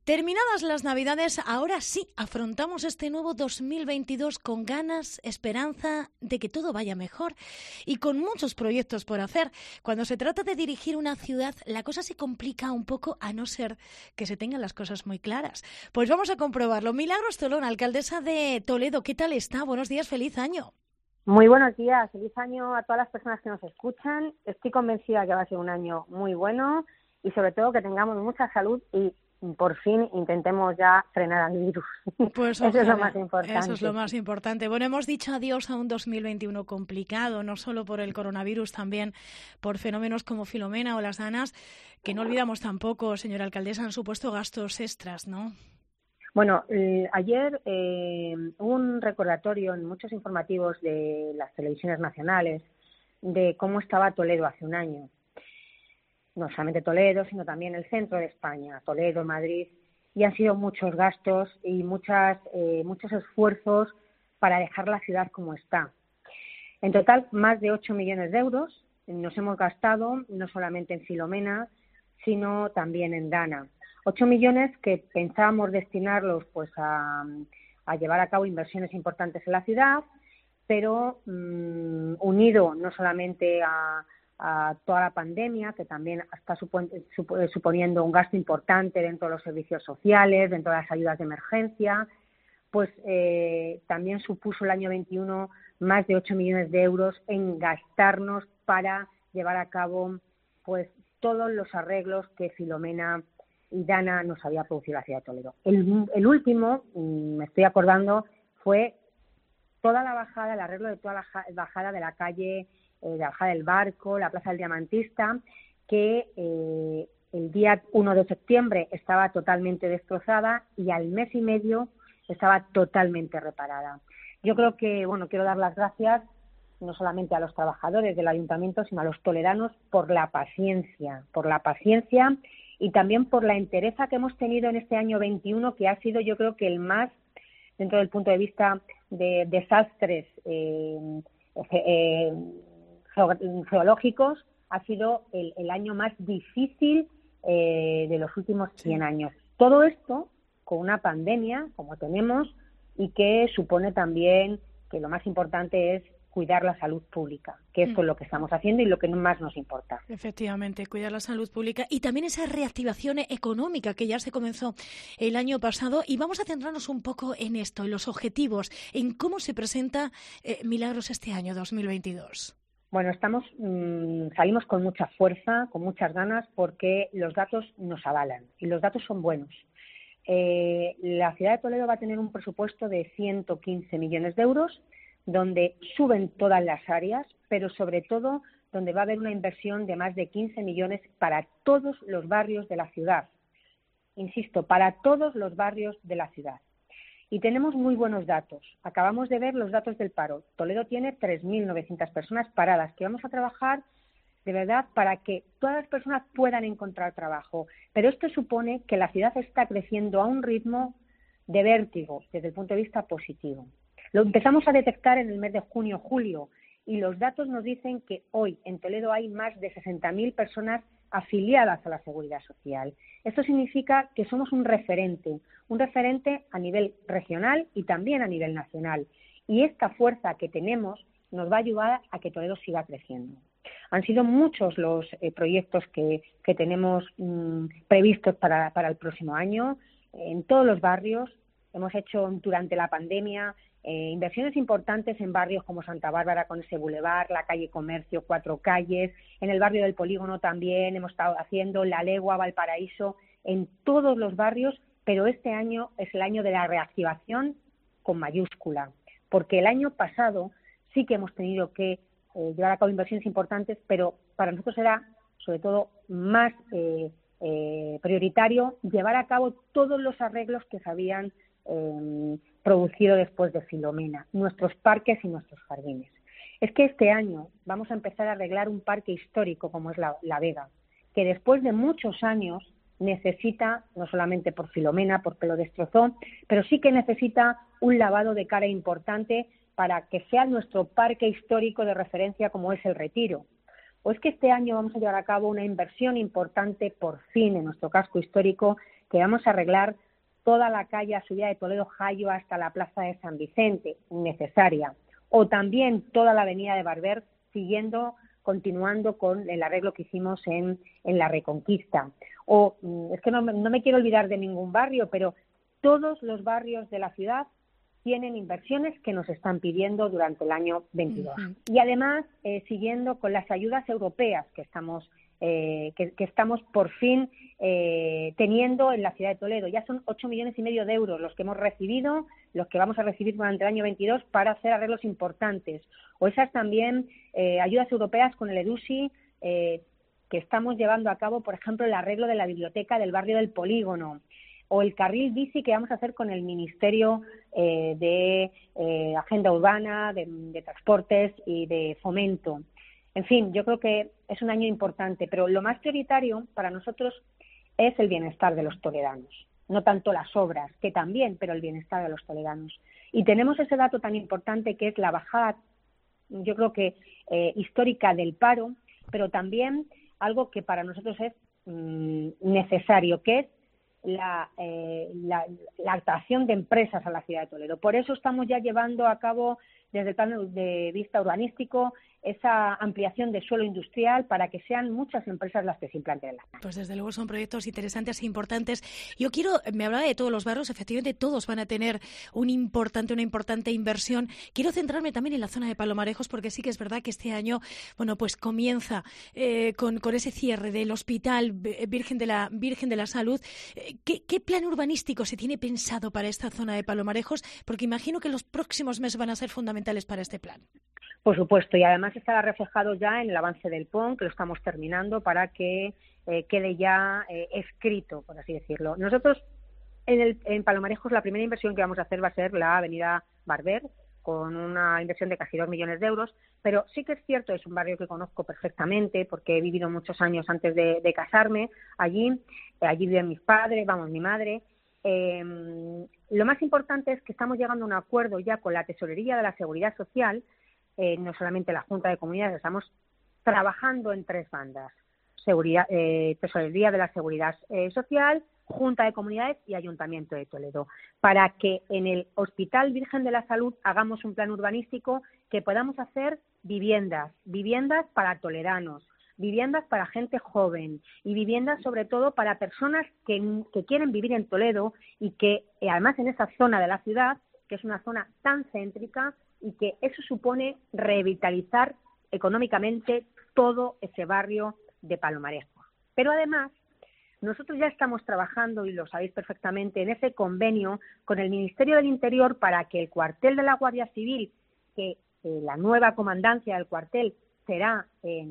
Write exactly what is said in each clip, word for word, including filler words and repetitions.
Terminadas las Navidades, ahora sí, afrontamos este nuevo dos mil veintidós con ganas, esperanza de que todo vaya mejor y con muchos proyectos por hacer. Cuando se trata de dirigir una ciudad, la cosa se complica un poco a no ser que se tengan las cosas muy claras. Pues vamos a comprobarlo. Milagros Tolón, alcaldesa de Toledo, ¿qué tal está? Buenos días, feliz año. Muy buenos días, feliz año a todas las personas que nos escuchan. Estoy convencida que va a ser un año muy bueno y sobre todo que tengamos mucha salud y por fin intentemos ya frenar al virus. Pues eso ojalá, es lo más importante. Eso es lo más importante. Bueno, hemos dicho adiós a un dos mil veintiuno complicado, no solo por el coronavirus, también por fenómenos como Filomena o las Danas, que no olvidamos tampoco, señora alcaldesa, han supuesto gastos extras, ¿no? Bueno, eh, ayer eh, hubo un recordatorio en muchos informativos de las televisiones nacionales de cómo estaba Toledo hace un año. No solamente Toledo, sino también el centro de España, Toledo, Madrid, y han sido muchos gastos y muchas, eh, muchos esfuerzos para dejar la ciudad como está. En total, más de ocho millones de euros nos hemos gastado, no solamente en Filomena, sino también en Dana. ocho millones que pensábamos destinarlos pues a, a llevar a cabo inversiones importantes en la ciudad, pero mmm, unido no solamente a a toda la pandemia, que también está suponiendo un gasto importante dentro de los servicios sociales, dentro de las ayudas de emergencia, pues eh, también supuso el año veintiuno más de ocho millones de euros en gastarnos para llevar a cabo pues todos los arreglos que Filomena y Dana nos había producido la ciudad de Toledo. El, el último, me estoy acordando, fue toda la bajada, el arreglo de toda la bajada de la calle de la bajada del Barco, la Plaza del Diamantista, que eh, el día uno de septiembre estaba totalmente destrozada y al mes y medio estaba totalmente reparada. Yo creo que, bueno, quiero dar las gracias no solamente a los trabajadores del ayuntamiento, sino a los toledanos por la paciencia, por la paciencia y también por la entereza que hemos tenido en este año veintiuno, que ha sido, yo creo que el más, dentro del punto de vista de desastres eh, eh, geológicos, ha sido el, el año más difícil eh, de los últimos cien años. Todo esto con una pandemia, como tenemos, y que supone también que lo más importante es cuidar la salud pública, que es con lo que estamos haciendo y lo que más nos importa. Efectivamente, cuidar la salud pública y también esa reactivación económica que ya se comenzó el año pasado. Y vamos a centrarnos un poco en esto, en los objetivos, en cómo se presenta eh, Milagros este año dos mil veintidós. Bueno, estamos mmm, salimos con mucha fuerza, con muchas ganas, porque los datos nos avalan y los datos son buenos. Eh, la ciudad de Toledo va a tener un presupuesto de ciento quince millones de euros, donde suben todas las áreas, pero sobre todo donde va a haber una inversión de más de quince millones para todos los barrios de la ciudad. Insisto, para todos los barrios de la ciudad. Y tenemos muy buenos datos. Acabamos de ver los datos del paro. Toledo tiene tres mil novecientas personas paradas, que vamos a trabajar de verdad para que todas las personas puedan encontrar trabajo. Pero esto supone que la ciudad está creciendo a un ritmo de vértigo desde el punto de vista positivo. Lo empezamos a detectar en el mes de junio, julio, y los datos nos dicen que hoy en Toledo hay más de sesenta mil personas afiliadas a la Seguridad Social. Esto significa que somos un referente, un referente a nivel regional y también a nivel nacional. Y esta fuerza que tenemos nos va a ayudar a que Toledo siga creciendo. Han sido muchos los eh, proyectos que, que tenemos mmm, previstos para, para el próximo año. En todos los barrios hemos hecho durante la pandemia Eh, inversiones importantes en barrios como Santa Bárbara con ese bulevar, la calle Comercio, Cuatro Calles, en el barrio del Polígono también hemos estado haciendo La Legua, Valparaíso, en todos los barrios, pero este año es el año de la reactivación con mayúscula, porque el año pasado sí que hemos tenido que eh, llevar a cabo inversiones importantes, pero para nosotros era sobre todo más eh, eh, prioritario llevar a cabo todos los arreglos que se habían eh, producido después de Filomena, nuestros parques y nuestros jardines. Es que este año vamos a empezar a arreglar un parque histórico como es la, la Vega, que después de muchos años necesita, no solamente por Filomena, porque lo destrozó, pero sí que necesita un lavado de cara importante para que sea nuestro parque histórico de referencia como es el Retiro. O es que este año vamos a llevar a cabo una inversión importante por fin en nuestro casco histórico, que vamos a arreglar toda la calle a subida de Toledo-Jayo hasta la plaza de San Vicente, necesaria, o también toda la avenida de Barber, siguiendo, continuando con el arreglo que hicimos en, en la Reconquista. O, es que no, no me quiero olvidar de ningún barrio, pero todos los barrios de la ciudad tienen inversiones que nos están pidiendo durante el año veintidós. Uh-huh. Y además, eh, siguiendo con las ayudas europeas que estamos, eh, que, que estamos por fin eh, teniendo en la ciudad de Toledo. Ya son ocho millones y medio de euros los que hemos recibido, los que vamos a recibir durante el año veintidós para hacer arreglos importantes. O esas también eh, ayudas europeas con el EDUSI, eh, que estamos llevando a cabo, por ejemplo, el arreglo de la biblioteca del barrio del Polígono, o el carril bici que vamos a hacer con el Ministerio eh, de eh, Agenda Urbana, de, de Transportes y de Fomento. En fin, yo creo que es un año importante, pero lo más prioritario para nosotros es el bienestar de los toledanos. No tanto las obras, que también, pero el bienestar de los toledanos. Y tenemos ese dato tan importante que es la bajada, yo creo que eh, histórica del paro, pero también algo que para nosotros es mmm, necesario, que es La, eh, la, la atracción de empresas a la ciudad de Toledo. Por eso estamos ya llevando a cabo, desde el plan de vista urbanístico, esa ampliación de suelo industrial para que sean muchas empresas las que se implanten en la zona. Pues desde luego son proyectos interesantes e importantes. Yo quiero, me hablaba de todos los barrios, efectivamente todos van a tener un importante, una importante inversión. Quiero centrarme también en la zona de Palomarejos, porque sí que es verdad que este año, bueno, pues comienza eh, con, con ese cierre del Hospital Virgen de la Virgen de la Salud. Eh, ¿qué, ¿Qué plan urbanístico se tiene pensado para esta zona de Palomarejos? Porque imagino que los próximos meses van a ser fundamentales para este plan. Por supuesto, y además estará reflejado ya en el avance del P O N, que lo estamos terminando para que eh, quede ya eh, escrito, por así decirlo. Nosotros, en, el, en Palomarejos, la primera inversión que vamos a hacer va a ser la avenida Barber, con una inversión de casi dos millones de euros, pero sí que es cierto, es un barrio que conozco perfectamente, porque he vivido muchos años antes de, de casarme allí, eh, allí viven mis padres, vamos, mi madre. Eh, lo más importante es que estamos llegando a un acuerdo ya con la Tesorería de la Seguridad Social, Eh, no solamente la Junta de Comunidades, estamos trabajando en tres bandas: seguridad, eh, Tesorería de la Seguridad eh, Social, Junta de Comunidades y Ayuntamiento de Toledo, para que en el Hospital Virgen de la Salud hagamos un plan urbanístico que podamos hacer viviendas, viviendas para toledanos, viviendas para gente joven y viviendas sobre todo para personas que, que quieren vivir en Toledo y que eh, además en esa zona de la ciudad, que es una zona tan céntrica, y que eso supone revitalizar económicamente todo ese barrio de Palomarejos. Pero además, nosotros ya estamos trabajando, y lo sabéis perfectamente, en ese convenio con el Ministerio del Interior para que el cuartel de la Guardia Civil, que eh, la nueva comandancia del cuartel será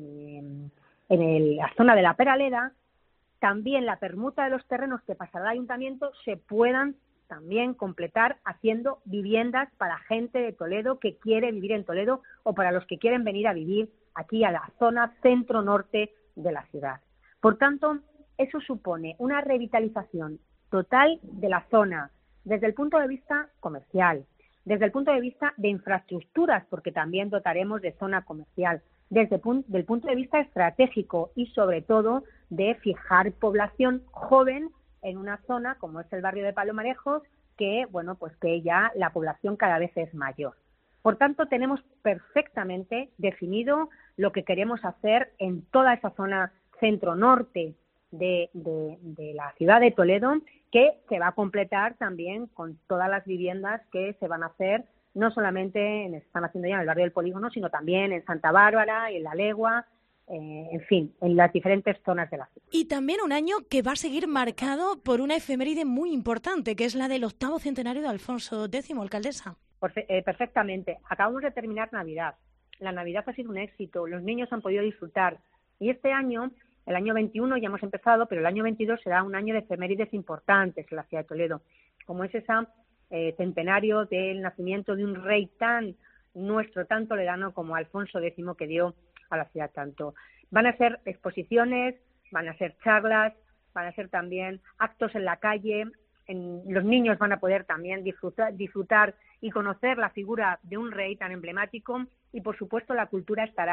en, en el, la zona de la Peraleda, también la permuta de los terrenos que pasará al ayuntamiento se puedan también completar haciendo viviendas para gente de Toledo que quiere vivir en Toledo o para los que quieren venir a vivir aquí a la zona centro-norte de la ciudad. Por tanto, eso supone una revitalización total de la zona desde el punto de vista comercial, desde el punto de vista de infraestructuras, porque también dotaremos de zona comercial, desde el punto de vista estratégico y sobre todo de fijar población joven en una zona como es el barrio de Palomarejos, que bueno, pues que ya la población cada vez es mayor. Por tanto, tenemos perfectamente definido lo que queremos hacer en toda esa zona centro-norte de, de, de la ciudad de Toledo, que se va a completar también con todas las viviendas que se van a hacer, no solamente en, están haciendo ya en el barrio del Polígono, sino también en Santa Bárbara, en La Legua, Eh, en fin, en las diferentes zonas de la ciudad. Y también un año que va a seguir marcado por una efeméride muy importante, que es la del octavo centenario de Alfonso décimo, alcaldesa. Por, eh, perfectamente. Acabamos de terminar Navidad. La Navidad ha sido un éxito, los niños han podido disfrutar. Y este año, el año veintiuno ya hemos empezado, pero el año veintidós será un año de efemérides importantes en la ciudad de Toledo, como es ese eh, centenario del nacimiento de un rey tan nuestro, tan toledano como Alfonso décimo, que dio a la ciudad tanto. Van a ser exposiciones, van a ser charlas, van a ser también actos en la calle, en, los niños van a poder también disfrutar, disfrutar y conocer la figura de un rey tan emblemático, y por supuesto la cultura estará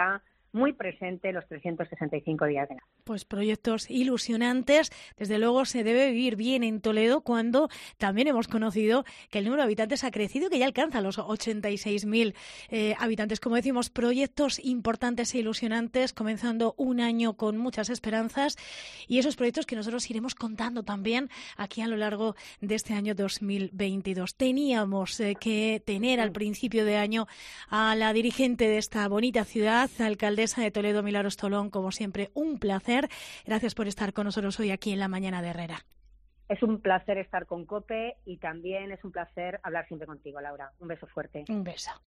muy presente los trescientos sesenta y cinco días del año. Pues proyectos ilusionantes. Desde luego se debe vivir bien en Toledo cuando también hemos conocido que el número de habitantes ha crecido, que ya alcanza los ochenta y seis mil eh, habitantes. Como decimos, proyectos importantes e ilusionantes, comenzando un año con muchas esperanzas y esos proyectos que nosotros iremos contando también aquí a lo largo de este año dos mil veintidós. Teníamos eh, que tener al principio de año a la dirigente de esta bonita ciudad, alcaldesa de Toledo, Milagros Tolón, como siempre, un placer. Gracias por estar con nosotros hoy aquí en La Mañana de Herrera. Es un placer estar con COPE y también es un placer hablar siempre contigo, Laura. Un beso fuerte. Un beso.